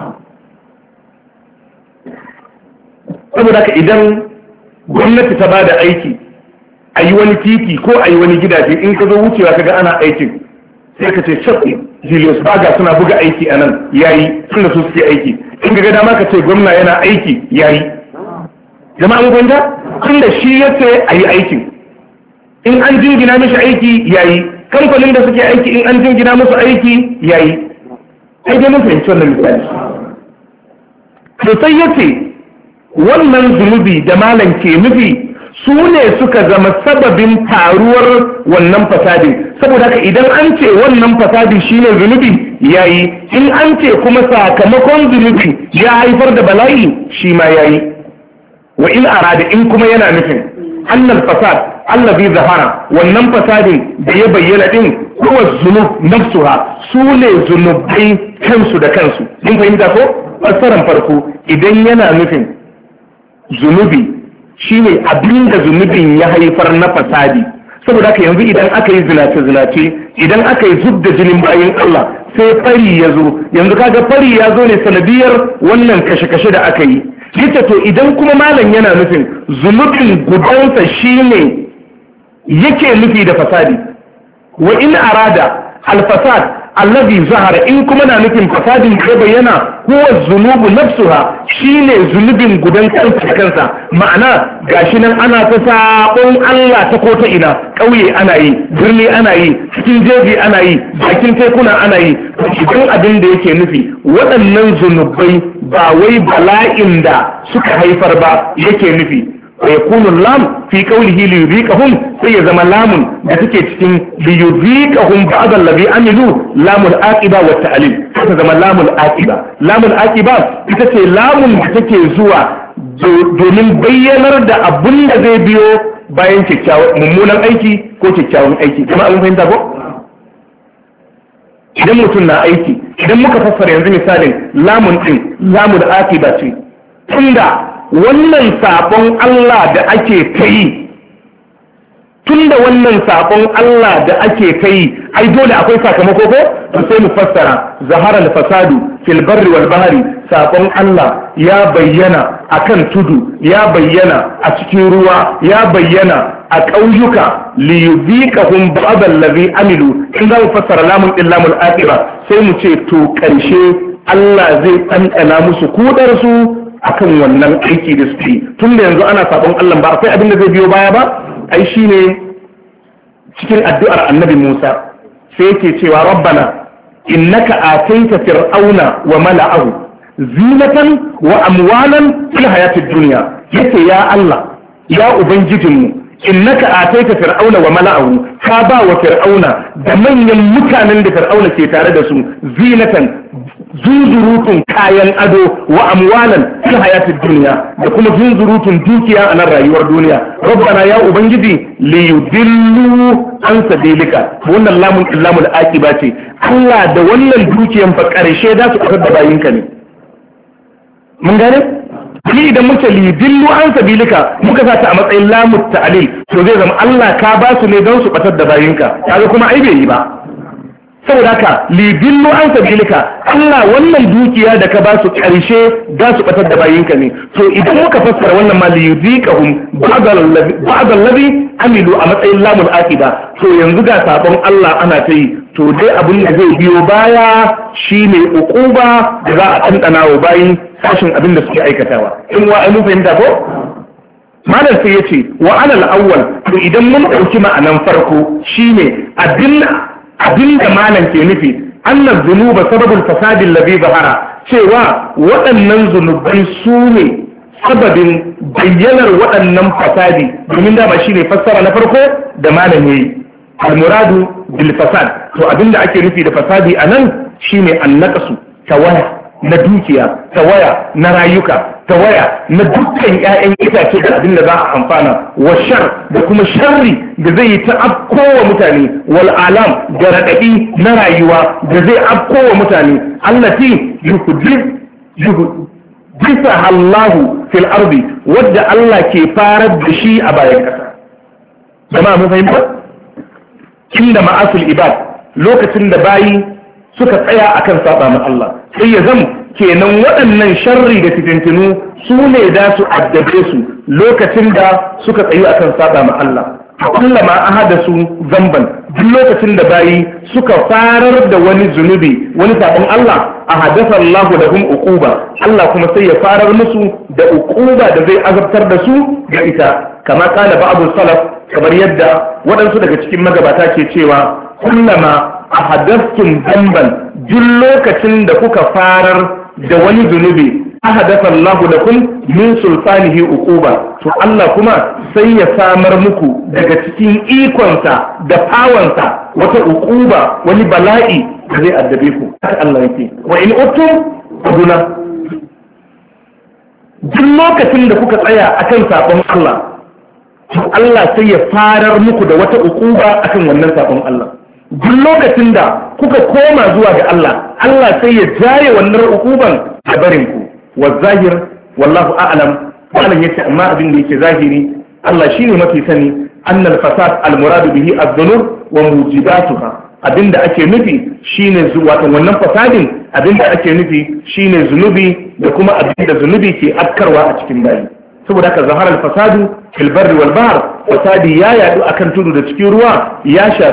Saboda ka idan gwamnati ta bada aiki a yi wani titi ko a yi wani gidaje, in ka zo wucewa ka ga ana aikin sai ka ce shafi Julius Baga suna buga aiki a nan yayi, tunda su suke aiki. In ga dama ka ce gwamna yana aiki yayi. Jama'a mun fahimta? Tunda shi ya ce a yi aikin, in an jingina mishi aiki yayi, kamfanin da suke aiki in an jingina musu aiki yayi. Ai dai mun fahimci wannan misali. To sai ya ce wannan zunubi da malam ke nufi su ne suka zama sababin taruwar wannan fasadin. Saboda haka idan an ce wannan fasadin shine zunubi yayi, in an ce kuma sakamakon zunubi ya haifar da bala'i shi ma yayi. Wa in arada, in kuma yana nufin annal fasad allazi zahara, wannan fasadin da ya bayyana din huwa zunub nafsuha, su ne zunubai kansu da kansu. Mun fahimta ko? Fassaran farko, idan yana nufin zunubi shine abin da zunubin ya haifar na fasadi. Saboda haka yanzu idan aka yi zinace-zinace, idan aka yi zub da jinin bayan Allah, sai fari ya zo. Yanzu kaga fari ya zo ne sanadiyar wannan kashe-kashe da aka yi. Yace to idan kuma malam yana nufin zunubin gudansa shine yake nufi da fasadi, wa in arada alfasad allazi zahara in kuma na nufin fasadin da bayyana huwa zunubu nafsuha shine zunubin gudan kansa kansa ma'ana gashi nan ana ta sabon Allah ta ko ta ina kauye ana yi birni ana yi cikin jeji ana yi bakin tekuna ana yi idan abin da yake nufi waɗannan zunubai ba wai bala'in da suka haifar ba yake nufi ويكون اللام في قوله ليذيقهم سيزم لام بتكي تكين ليذيقهم بعض الذي عملوا لام الآكبة والتعليل سيزم لام الآكبة لام الآكبة بتكي لام بتكي زوا domin bayyanar da abun da zai biyo bayan mummunan aiki ko kyakkyawan aiki kuma an fahimta ko idan mutum na aiki idan muka fassara yanzu misalin lamun din lamun akiba ce tunda wannan sabon Allah da ake kai tunda wannan sabon Allah da ake kai ai dole akwai sakamako ko to sai mu fassara zahara al-fasadu fil barri wal bahri sabon Allah ya bayyana akan tudu ya bayyana a cikin ruwa ya bayyana a ƙauyuka li yudhiqahum ba'd allazi amilu in za mu fassara lamun din lamul akhirah sai mu ce to karshe Allah zai tsantsana musu kudar su akan wannan aiki da suke tun da yanzu ana sabon Allah ba akwai abin da zai biyo baya ba ai shine cikin addu'ar annabi Musa sai yake cewa rabbana innaka ataita fir'auna wa mala'ahu zinatan wa amwalan fil hayatid dunya yace ya Allah ya ubangijinmu innaka ataita fir'auna wa mala'ahu ka ba wa fir'auna da manyan mutanen da fir'auna ke tare da su zinatan zunzurutun kayan ado wa amwalan fil hayatid dunya da kuma zunzurutun dukiya a nan rayuwar duniya rabbana ya ubangiji li yudillu an sabilika wannan lamun illamul aqiba ce Allah da wannan dukiyan fa karshe da su aka da bayinka ne mun gane ni idan muke li yudillu an sabilika muka sa ta a matsayin lamut ta'lil to zai zama Allah ka ba su ne don su batar da bayinka kaga kuma ai bai yi ba saboda haka lidillu an sabilika Allah wannan dukiya da ka ba su karshe za su batar da bayinka ne to idan muka fassara wannan ma liyuziqahum ba'd allazi amilu a matsayin lamul aqiba to yanzu ga sabon Allah ana ta yi to dai abin da zai biyo baya shine uquba da za a tantana wa bayin sashin abin da suke aikatawa in wa mun fahimta ko malam sai yace wa alal awwal to idan mun dauki ma'anan farko shine abin abinda malam ke nufi annan zunuba sababul fasadin labi zahara cewa waɗannan zunubai su ne sababin bayyanar waɗannan fasadi domin dama shine fassara na farko da malam yayi al-muradu bil fasad to abinda ake nufi da fasadi anan shine annaqasu tawaya na dukiya tawaya na rayuka tawaya na dukkan ƴaƴan itace da abin da za a amfana wa shar da kuma sharri da zai yi ta afkowa mutane wal alam da raɗaɗi na rayuwa da zai afkowa mutane allati yuhdisa Allahu fil ardi wadda Allah ke farar da shi a bayan ƙasa jama'a mun fahimta inda ma'asul ibad lokacin da bayi suka tsaya akan saba ma Allah sai ya zama kenan waɗannan sharri da fitintinu su ne da su addabe su lokacin da suka tsayu akan saba ma Allah kullama ahada su zamban duk lokacin da bayi suka farar da wani zunubi wani sabon Allah ahadasa Allah lahum uquba Allah kuma sai ya farar musu da uquba da zai azabtar da su ga ita kama kana ba'dul salaf kamar yadda waɗansu daga cikin magabata ke cewa kullama ahadastum zamban duk lokacin da kuka farar da wani zunubi ahadasa Allah lakum min sultanihi uquba to Allah kuma sai ya samar muku daga cikin ikonsa da fawansa wata uquba wani bala'i da zai addabe ku haka Allah yake wa in uttum aduna duk lokacin da kuka tsaya akan sabon Allah to Allah sai ya farar muku da wata uquba akan wannan sabon Allah duk lokacin da kuka koma zuwa ga Allah Allah sai ya jaye wannan uquban a barin ku wa zahir wallahu a'lam wannan yace amma abin da yake zahiri Allah shine mafi sani annal fasad al murad bihi ad-dhunub wa mujibatuha abinda ake nufi shine zuwa wannan fasadin abinda ake nufi shine zunubi da kuma abinda zunubi ke afkarwa a cikin bayi saboda haka zahara al-fasadu fil barri wal bahr fasadi ya yadu akan tudu da cikin ruwa ya shafi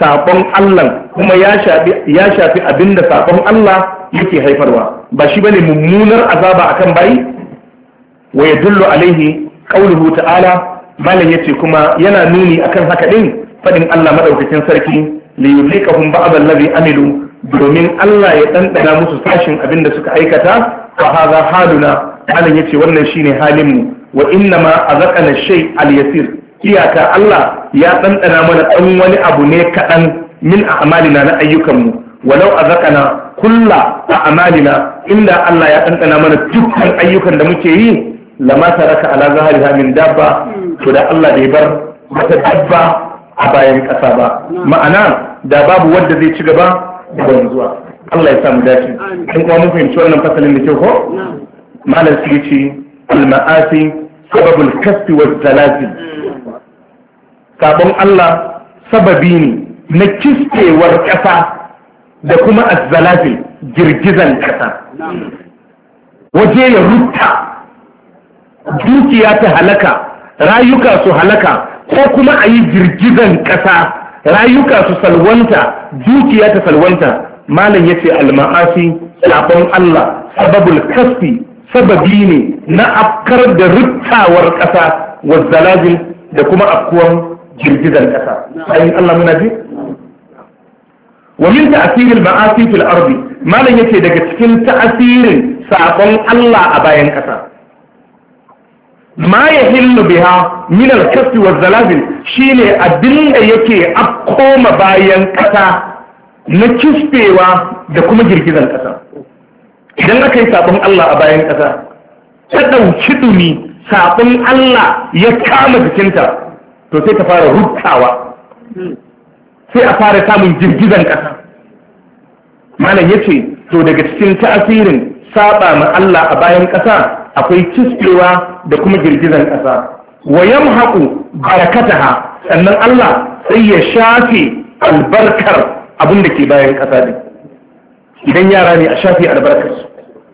sabon Allah kuma ya shafi ya shafi abinda sabon Allah yake haifarwa ba shi bane mummunar azaba akan bayi wa yadullu alaihi qauluhu ta'ala malam yace kuma yana nuni akan haka din fadin Allah madaukakin sarki li yulikahum ba'd allazi amilu domin Allah ya dandana musu sashin abinda suka aikata fa hadha haluna malam yace wannan shine halin mu wa inna ma azaqana shay al-yasir iyaka Allah ya dandana mana dan wani abu ne kadan min a'malina na ayyukanmu walau azaqana kulla a'malina inda Allah ya dandana mana dukkan ayyukan da muke yi lama taraka ala zahariha min dabba to da Allah bai bar wata dabba a bayan kasa ba ma'ana da babu wanda zai ci gaba da wanzuwa Allah ya samu dace in kuma mun fahimci wannan fasalin da kyau ko malam sai ce al-ma'asi sababul kasbi waz zalazil sabon Allah sababi ne na kiskewar kasa da kuma az-zalazil girgizan kasa waje ya rutta dukiya ta halaka rayuka su halaka ko kuma a yi girgizan kasa rayuka su salwanta dukiya ta salwanta malam yace al-ma'asi sabon Allah sababul kasbi sababi ne na afkar da ruttawar ƙasa wa zalazil da kuma afkuwan girgizar ƙasa ayin Allah muna ji wa min ta'siril ma'asi fil ardi malan yake daga cikin ta'asirin sabon Allah a bayan ƙasa ma yahillu biha min al-kasbi wa zalazil shine abin da yake afkoma bayan ƙasa na kispewa da kuma girgizar ƙasa idan aka yi sabon Allah a bayan ƙasa ta ɗauki ɗumi sabon Allah ya kama jikinta to sai ta fara rutawa sai a fara samun girgizan ƙasa malam ya ce to daga cikin ta'asirin saba ma Allah a bayan ƙasa akwai kiskewa da kuma girgizan ƙasa wa yamhaqu barakataha sannan Allah sai ya shafe albarkar abin da ke bayan ƙasa din idan yara ne a shafi albarkarsu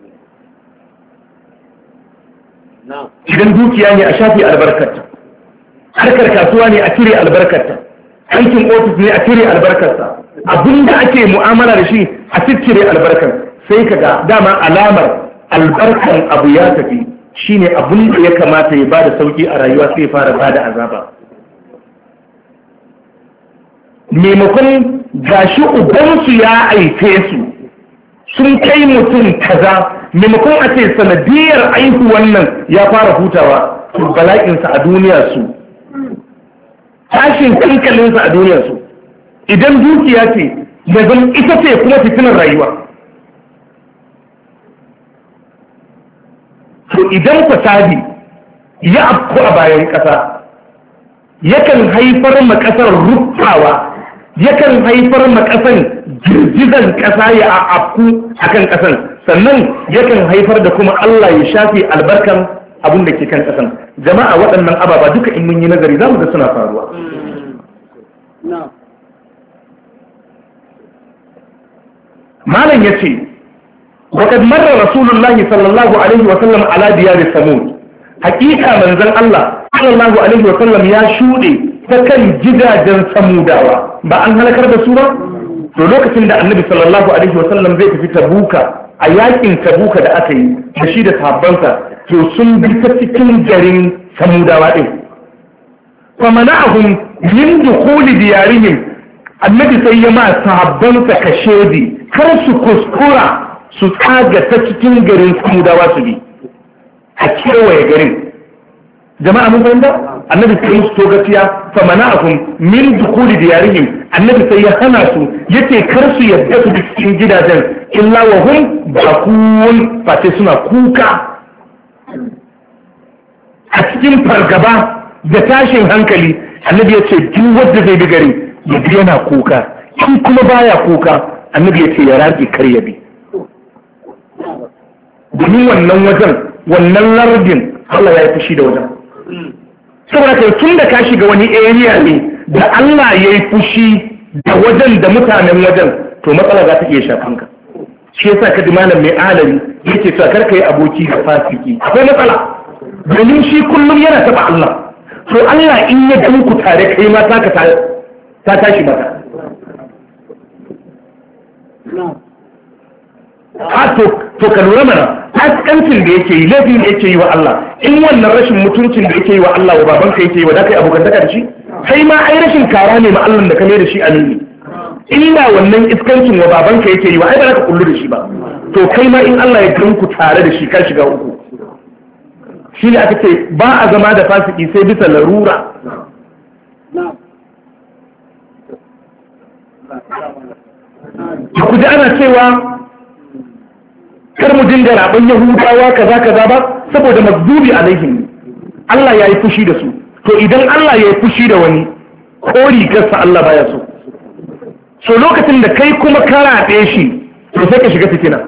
idan dukiya ne a shafi albarkarta harkar kasuwa ne a cire albarkarta aikin ofis ne a cire albarkarsa abinda ake mu'amala da shi a cire albarkar sai kaga dama alamar albarkar abu ya tafi shine abin da ya kamata ya bada sauki a rayuwa sai ya fara bada azaba maimakon gashi ubansu ya aike su sun kai mutum kaza maimakon a ce sanadiyar aihuwan nan ya fara hutawa to bala'insa a duniyarsu tashin kankalinsa a duniyarsu idan dukiya ce da zan ita ce kuma fitinar rayuwa to idan fasadi ya afku a bayan ƙasa yakan haifar ma ƙasar rufawa yakan haifar ma ƙasan girgizan ƙasa ya afku akan ƙasan sannan yakan haifar da kuma Allah ya shafi albarkan abin da ke kan ƙasan jama'a waɗannan ababa duka in mun yi nazari za mu ga suna faruwa malam ya ce waƙad marar rasulullahi sallallahu alaihi wasallam ala diyar samud hakika manzon Allah sallallahu alaihi wasallam ya shuɗe ta kan gidajen samudawa ba an halakar da su ba to lokacin da annabi sallallahu alaihi wasallam zai tafi tabuka a yakin tabuka da aka yi da shi da sahabbansa to sun bi ta cikin garin samudawa din fa mana'ahum min dukhuli diyarihim annabi sai ya ma sahabbansa kashedi kar su kuskura su tsaga ta cikin garin samudawa su bi a kewaye garin jama'a mun fahimta annabi sai su togaciya fa mana'ahum min dukhuli diyarihim annabi sai ya hana su yace kar su yadda su bi cikin gidajen illa wa hum bakun fa sai suna kuka a cikin fargaba da tashin hankali annabi yace duk wanda zai bi gari ya bi yana kuka in kuma baya kuka annabi yace ya rage kar ya bi domin wannan wajen wannan lardin Allah ya yi fushi da wajen saboda kai tun da ka shiga wani area ne da Allah ya yi fushi da wajen da mutanen wajen to matsala za ta iya shafan ka shi yasa ka ji malam mai alami yake cewa kar ka yi aboki da fasiki akwai matsala domin shi kullum yana taba Allah to Allah in ya gan ku tare kai ma taka ta tashi maka a to to ka lura mana askancin da yake yi laifin da yake yi wa Allah in wannan rashin mutuncin da yake yi wa Allah wa babanka yake yi wa da kai abokantaka da shi kai ma ai rashin kara ne ma Allah da ka mai da shi amini illa wannan iskancin wa babanka yake yi wa ai ba za ka kullu da shi ba to kai ma in Allah ya ganku tare da shi ka shiga uku shi ne aka ce ba a zama da fasiki sai bisa larura ku ji ana cewa kar mu dinga raɓan yahudawa kaza kaza ba saboda magdubi alaihim Allah ya yi fushi da su to idan Allah ya yi fushi da wani ko rigarsa Allah baya so so lokacin da kai kuma ka raɓe shi to sai ka shiga fitina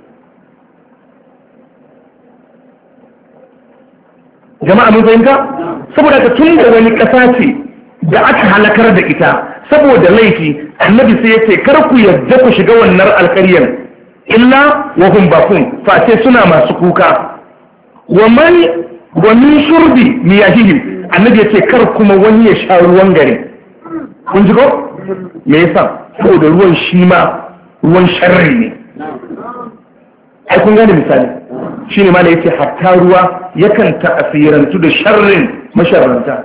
jama'a mun fahimta saboda ka tun da wani ƙasa ce da aka halakar da ita saboda laifi annabi sai ya ce kar ku yadda ku shiga wannan alƙaryar illa wa hum bakun face suna masu kuka wa man wa min shurbi miyahihim annabi ya ce kar kuma wani ya sha ruwan gari kun ji ko me yasa saboda ruwan shi ma ruwan sharri ne ai kun gane misali shine ma da yace hatta ruwa yakan ta'asirantu da sharrin masharranta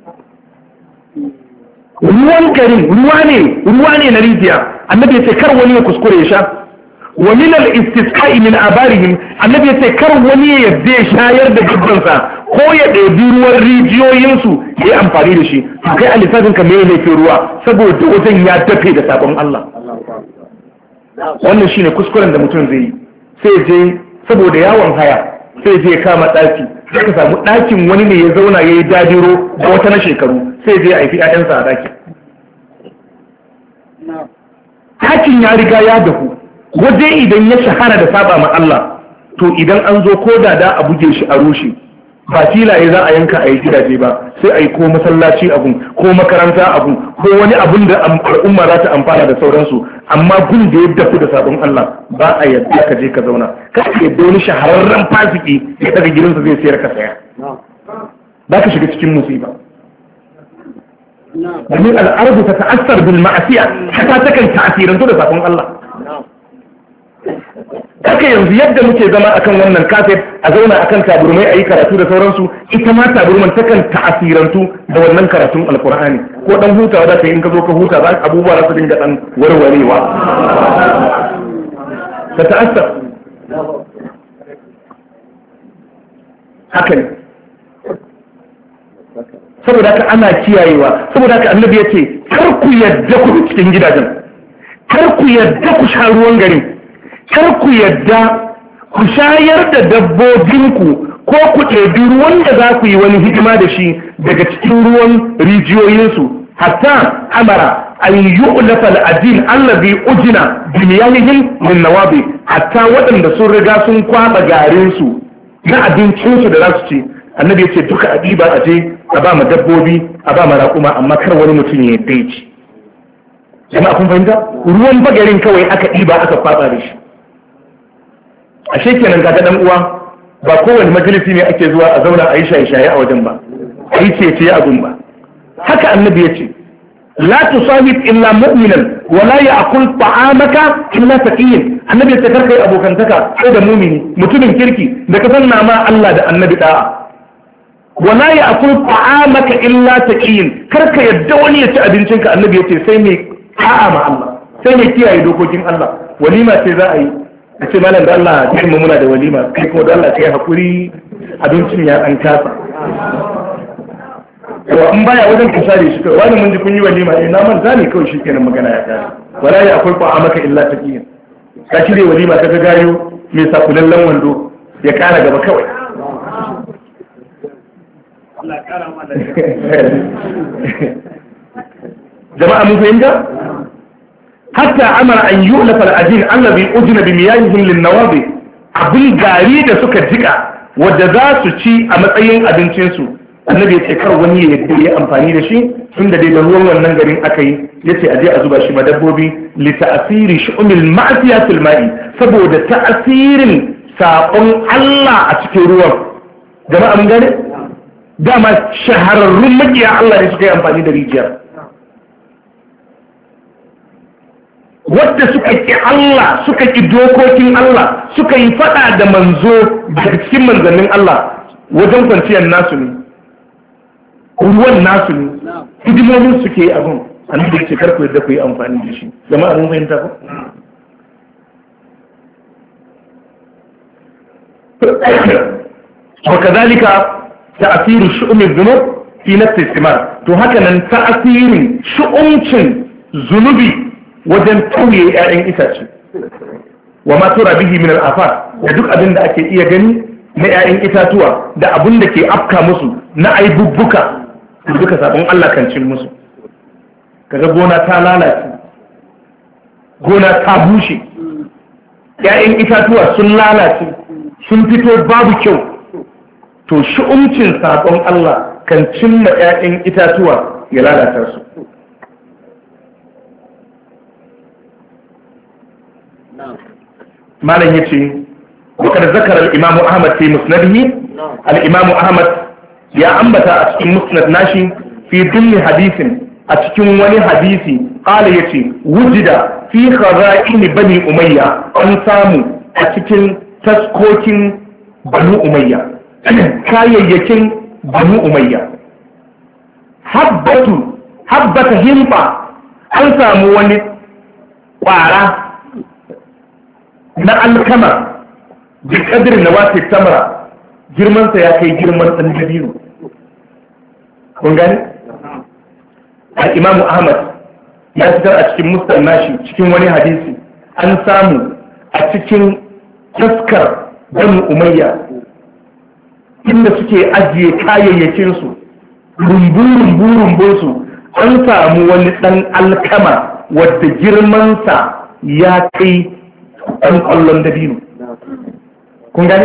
ruwan garin ruwa ne ruwa ne na rijiya annabi ya ce kar wani ya kuskure ya sha wa min al-istisqa'i min abarihim annabi ya ce kar wani ya yarda ya shayar da gabbansa ko ya ɗebi ruwan rijiyoyinsu ya yi amfani da shi to kai alisafin ka mai laifin ruwa saboda wajen ya dafe da sabon Allah wannan shine kuskuren da mutum zai yi sai je saboda yawon haya sai je kama ɗaki sai ka samu ɗakin wani ne ya zauna ya yi dajiro da wata na shekaru sai je haifi ‘ya'yansa a ɗakin ɗakin ya riga ya dahu waje idan ya shahara da saba ma Allah to idan an zo ko da da a buge shi a rushe ba filaye za a yanka a yi gidaje ba sai a yi ko masallaci abun ko makaranta abun ko wani abun da al'umma za ta amfana da sauransu amma gun da ya dafu da sabon Allah ba a yadda ka je ka zauna ka yadda wani shahararren fasiki ya daga gidansa zai sayar ka saya ba ka shiga cikin musiba domin al'arzu ta ta'assar bil ma'asiya haka takan ta'asirantu da sabon Allah haka yanzu yadda muke zama akan wannan kafet a zauna akan taburmai a yi karatu da sauransu ita ma taburman takan ta'asirantu da wannan karatun alkur'ani ko dan hutawa da kai in ka zo ka huta za abubuwa za su dinga dan warwarewa ta ta'assar haka ne saboda haka ana kiyayewa saboda haka annabi ya ce kar ku yadda ku cikin gidajen kar ku yadda ku sha ruwan garin kar ku yadda ku shayar da dabbobinku ko ku ɗebi ruwan da za ku yi wani hidima da shi daga cikin ruwan rijiyoyinsu hatta amara an yi ulafal ajin allazi ujina biniyahihim min nawabi hatta waɗanda sun riga sun kwaba garinsu na abincinsu da za su ci annabi ya ce duka a ɗiba a je a ba ma dabbobi a ba ma raƙuma amma kar wani mutum ya yadda ya ci jama'a kun fahimta ruwan bagarin kawai aka ɗiba aka kwaba da shi ashe kenan kaga dan uwa ba kowane majalisi ne ake zuwa a zauna a yi shaye-shaye a wajen ba a yi cece a gun ba haka annabi ya ce la tusahib illa mu'minan wa la ya'kul ta'amaka illa taqiyyin annabi ya ce karka yi abokantaka sai da mumini mutumin kirki da ka sanna ma Allah da annabi da'a wa la ya'kul ta'amaka illa taqiyyin karka yadda wani ya ci abincinka annabi ya ce sai mai a'a ma Allah sai mai kiyaye dokokin Allah walima ce za a yi a ce malam da Allah girma muna da walima kai kuma da Allah kai hakuri abincin ya an kasa to in baya wajen ka share shi kai wani mun ji kun yi walima eh na manta ne kawai shikenan magana ya kare wala ya akwai fa maka illa taqiyin ka shirye walima ka ga gayo mai sakulallen wando ya kara gaba kawai Allah ya kara mana jama'a mun fahimta hatta amara an yu'lafa al-ajin allazi ujina bi miyahihim lin-nawabi abin gari da suka jika wanda za su ci a matsayin abincin su annabi ya ce kar wani ya yadda ya amfani da shi tunda dai da ruwan wannan garin aka yi yace aje a zuba shi ma dabbobi li ta'siri shu'umil ma'siya fil ma'i saboda ta'asirin sabon Allah a cikin ruwan jama'a mun gane dama shahararrun makiya Allah ne suka yi amfani da rijiyar wadda suka ki Allah suka ki dokokin Allah suka yi fada da manzo daga cikin manzannin Allah wajen kwanciyar nasu ne ruwan nasu ne hidimomin suke yi abin an da ce karku yadda ku yi amfani da shi jama'a mun fahimta ko وكذلك تأثير شؤم الذنوب في نفس الثمار تو هكذا تأثير شؤمتين ذنوبي وجن توي أين إتاتي وما ترى به من الآفات يدك أبن دا أكي إيا جني na ‘ya'yan itatuwa da abin da ke afka musu na aibubbuka duka sabon Allah kan cin musu kaga gona ta lalace gona ta bushe ‘ya'yan itatuwa sun lalace sun fito babu kyau to shi'umcin sabon Allah kan cimma ‘ya'yan itatuwa ya lalata su malam ya ce وقد ذكر الإمام أحمد في مسنده الإمام أحمد يا أنبتا أتكين مسند ناشي في ضمن حديث أتكين ولي حديثي قال يتي وجد في خزائن بني أمية أنسامو أتكين تسكوكين بنو أمية كاية بنو أمية حبة حبة همبا أنسامو ولي قارا na alkama bi kadirin na wace tamara girmansa ya kai girman ɗan dabino kun gani al-imamu ahmad ya fitar a cikin musnad nashi cikin wani hadisi an samu a cikin taskar banu umayya inda suke ajiye kayayyakin su rumbu rumbu rumbun su an samu wani ɗan alkama wadda girmansa ya kai ɗan ƙwallon dabino kun gani?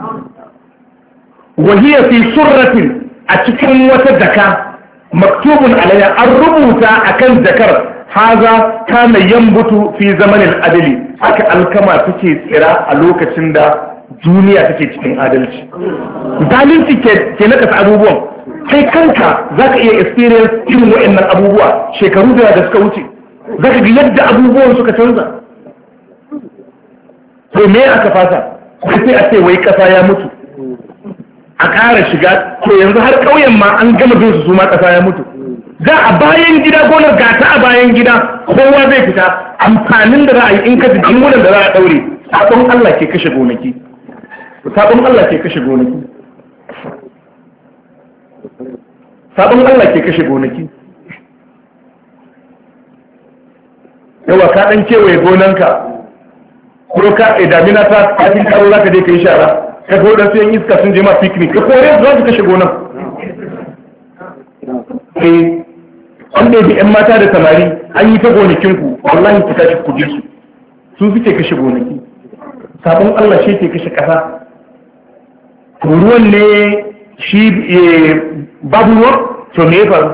wahiyar fi surratin a cikin wata jaka maktubun alayya an rubuta akan jakar haza kana yambutu fi zamanin adali haka alkama take tsira a lokacin da duniya take cikin adalci zalunci ke nakasa abubuwan kai kanka za ka iya experience irin wa'annan abubuwa shekaru da suka wuce za ka ga yadda abubuwan suka canza to me aka fasa sai a ce wai kasa ya mutu a ƙara shiga to yanzu har ƙauyen ma an gama bin su su ma kasa ya mutu za a bayan gida gonar gata a bayan gida kowa zai fita amfanin da za a yi in ka ji dangunan da za a ɗaure sabon Allah ke kashe gonaki sabon Allah ke kashe gonaki sabon Allah ke kashe gonaki yawa ka ɗan kewaye gonanka ko ka damina ta kafin karo za ka je ka yi shara ka ga waɗansu yan iska sun je ma picnic ka kore za su kashe gonan eh an ɗaya yan mata da samari an yi ta gonakinku wallahi ku tashi ku su su suke kashe gonaki sabon Allah shi ke kashe ƙasa ruwan ne shi babu ruwa to me ya faru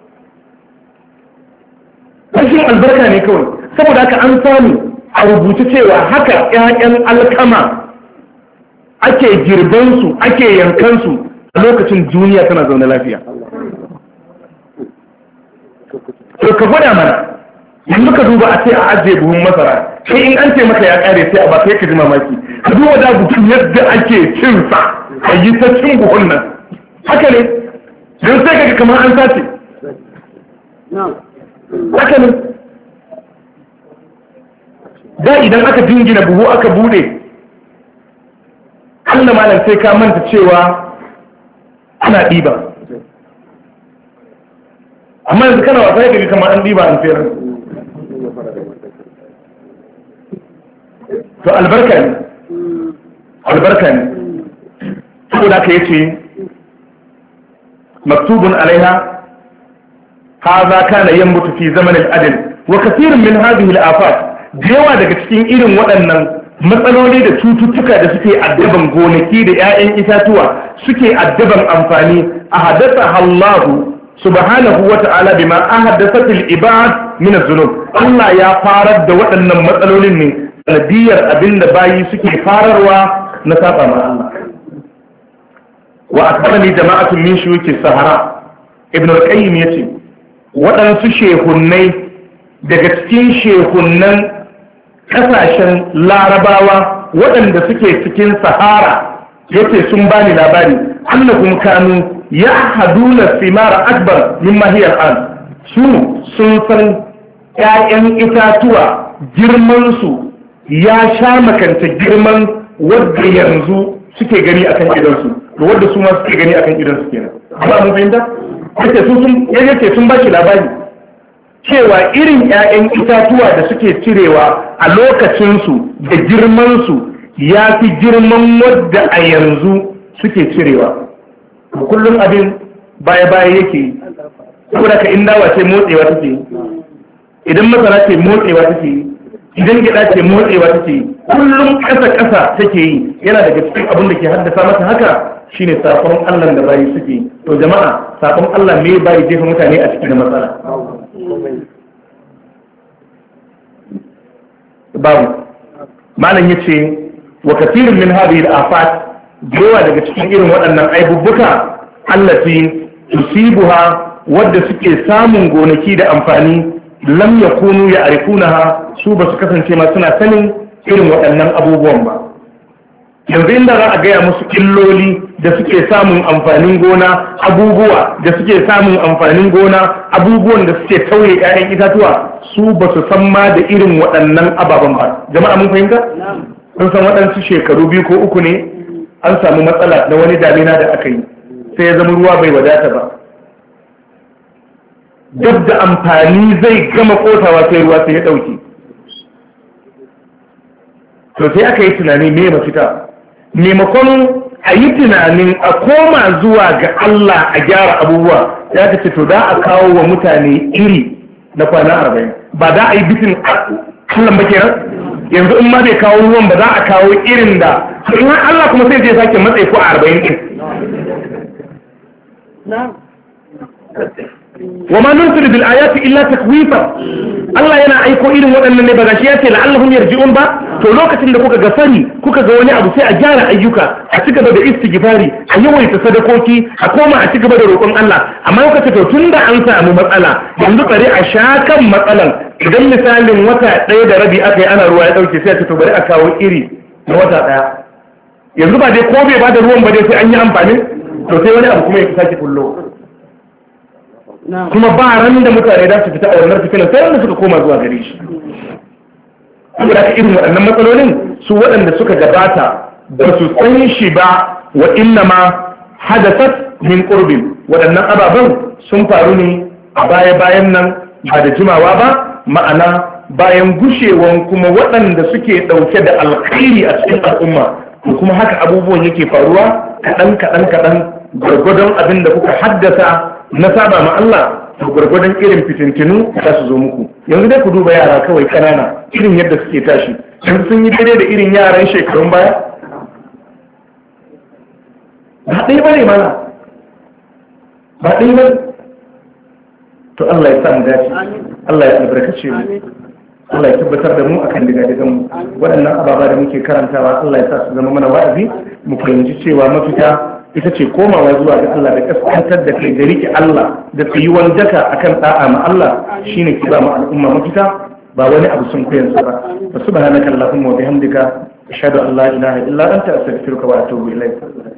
rashin albarka ne kawai saboda haka an samu a rubuta cewa haka ƴaƴan alkama ake girbansu ake yankansu a lokacin duniya tana zaune lafiya to ka gwada mana yanzu ka duba a ce a ajiye buhun masara sai in an ce maka ya kare sai a ba sai ka ji mamaki ka duba da bukin yadda ake cin sa a yi ta cin buhun nan haka ne don sai ka kamar an sace haka ne da idan aka jingina buhu aka bude Allah malam sai ka manta cewa ana ɗiba amma yanzu kana wasa yake kamar an ɗiba an fere to albarka ne albarka ne saboda aka yace maktubun alaiha hadha kana yanbutu fi zaman al-adl wa kathirun min hadhihi al-afat da yawa daga cikin irin waɗannan matsaloli da cututtuka da suke addaban gonaki da 'ya'yan itatuwa suke addaban amfani a haddasa Allahu subhanahu wa ta'ala bima ahdathat al-ibad min az-zunub Allah ya farar da waɗannan matsalolin ne sanadiyar abinda bayi suke fararwa na saba ma Allah wa akbarani jama'atun min shuyuki sahara ibn al-qayyim yace waɗansu shehunnai daga cikin shehunnan ƙasashen larabawa waɗanda suke cikin sahara yace sun bani labari annahum kanu yahaduna thimara akbar mimma hiya al'an su sun san ƴaƴan itatuwa girman su ya sha makanta girman wadda yanzu suke gani akan idansu da wadda su ma suke gani akan idansu kenan amma mun fahimta yace su sun yace sun bashi labari cewa irin ƴaƴan itatuwa da suke cirewa a lokacin su da girman su ya fi girman wadda a yanzu suke cirewa kullum abin baya baya yake saboda ka inda wace motsewa take idan masara ce motsewa take idan gida ce motsewa take kullum ƙasa ƙasa take yi yana daga cikin abin da ke haddasa mata haka shine sakon Allah da bayi suke to jama'a sakon Allah me bayi jefa mutane a cikin matsala babu malam yace wa kathirun min hadhihi al-afat yawa daga cikin irin waɗannan aibubbuka allati tusibuha wadda suke samun gonaki da amfani lam yakunu ya'rifunaha su ba su kasance ma suna sanin irin waɗannan abubuwan ba yanzu inda za a gaya musu illoli da suke samun amfanin gona abubuwa da suke samun amfanin gona abubuwan da suke tauye 'ya'yan itatuwa su ba su san ma da irin waɗannan ababen ba jama'a mun fahimta sun san waɗansu shekaru biyu ko uku ne an samu matsala na wani damina da aka yi sai ya zama ruwa bai wadata ba duk da amfani zai gama kosawa sai ruwa sai ya ɗauke to sai aka yi tunani me mafita maimakon a yi tunanin a koma zuwa ga Allah a gyara abubuwa ya ka ce to da a kawo wa mutane iri na kwana arba'in ba da a yi bitin Allah ba kenan yanzu in ma bai kawo ruwan ba za a kawo irin da in Allah kuma sai zai sake matsayi ko a arba'in din wa ma nursilu bil ayati illa takwifa Allah yana aiko irin waɗannan ne ba gashi ya ce la'allahum yarji'un ba to lokacin da kuka ga sani kuka ga wani abu sai a gyara ayyuka a ci gaba da istighfari a yawaita sadakoki a koma a ci gaba da roƙon Allah amma kuka ce to tunda an samu matsala yanzu bari a sha kan matsalan idan misalin wata ɗaya da rabi aka yi ana ruwa ya ɗauke sai a ce to bari a kawo iri na wata ɗaya yanzu ba dai ko bai ba da ruwan ba dai sai an yi amfani to sai wani abu kuma ya sake kullo kuma ba ran da mutane za su fita a wannan fitinan sai wanda suka koma zuwa gare shi saboda haka irin waɗannan matsalolin su waɗanda suka gabata ba su san shi ba wa inna ma hadasat min qurbin waɗannan ababen sun faru ne a baya bayan nan ba da jimawa ba ma'ana bayan gushewan kuma waɗanda suke ɗauke da alkhairi a cikin al'umma kuma haka abubuwan yake faruwa kaɗan kaɗan kaɗan gwargwadon abin da kuka haddasa na saba ma Allah to gwargwadon irin fitintinu za su zo muku yanzu dai ku duba yara kawai kanana irin yadda suke tashi yanzu sun yi daidai da irin yaran shekarun baya ba ɗaya ba ne mana ba ɗaya ba to Allah ya samu dace Allah ya albarkace mu Allah ya tabbatar da mu akan digadigan mu waɗannan ababa da muke karantawa Allah ya sa su zama mana wa'azi mu fahimci cewa mafita ita ce komawa zuwa ga Allah da kaskantar da kai da rike Allah da tsayuwar daka akan da'a ma Allah shine ki ba mu al'umma mafita ba wani abu sun koyan su ba subhanaka allahumma wa bihamdika ashhadu an la ilaha illa anta astaghfiruka wa atubu ilayk